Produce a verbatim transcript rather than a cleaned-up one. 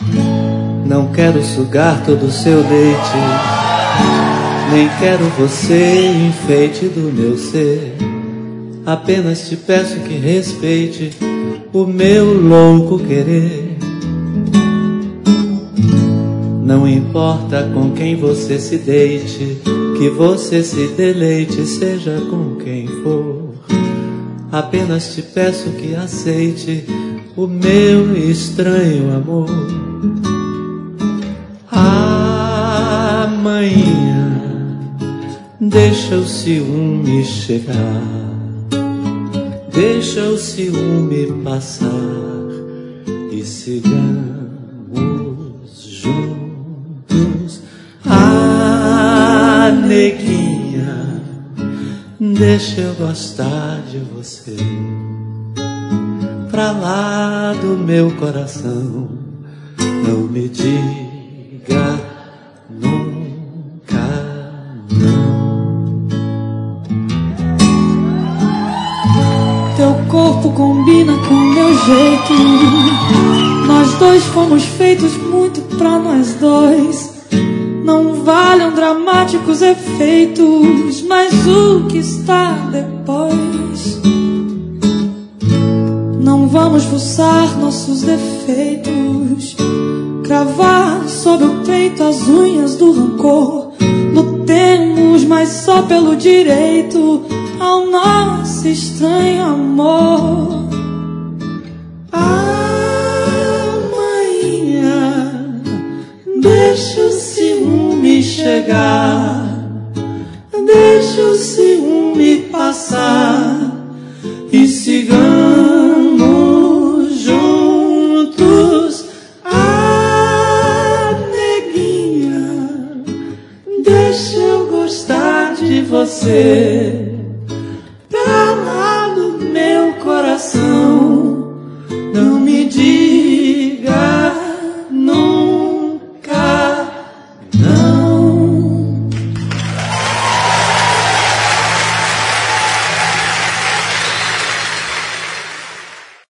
Não quero sugar todo o seu leite, nem quero você, enfeite do meu ser. Apenas te peço que respeite o meu louco querer. Não importa com quem você se deite, que você se deleite, seja com quem for. Apenas te peço que aceite o meu estranho amor. Amanhã deixa o ciúme chegar, deixa o ciúme passar e sigamos juntos. Ah, neguinha, deixa eu gostar de você. Pra lá do meu coração, não me diga nunca não. Teu corpo combina com meu jeito. Nós dois fomos feitos muito pra nós dois. Não valem dramáticos efeitos, mas o que está depois. Não vamos fuçar nossos defeitos, cravar sobre o peito as unhas do rancor. Lutemos, mas só pelo direito ao nosso estranho amor. Amanhã deixa o ciúme chegar, deixa o ciúme passar e sigamos juntos. Ah, neguinha, deixa eu gostar de você. Pra lá do meu coração, não me diga